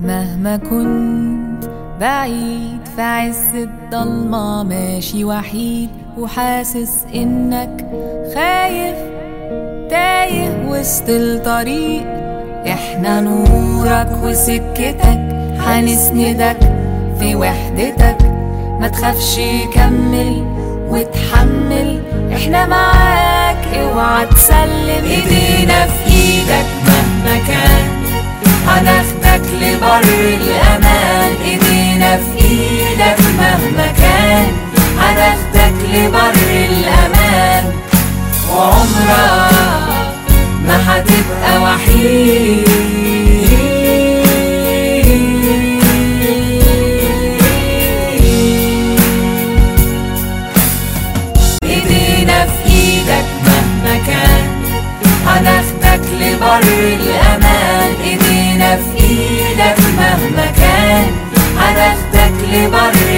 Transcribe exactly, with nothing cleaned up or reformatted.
مهما كنت بعيد في عز الضلمة ماشي وحيد وحاسس انك خايف تايه وسط الطريق، احنا نورك وسكتك هنسندك في وحدتك، ما تخافش كمل وتحمل احنا معاك، اوعى تسلم ايدينا في ايدك مهما كان، هناخدك لبر الامان، ايدينا في ايدك مهما كان، هناخدك لبر الامان، وعمرك ما هتبقى وحيد. ايدينا في ايدك مهما كان، هناخدك لبر الامان، ايدينا في ايدك مهما كان، هناخدك لبر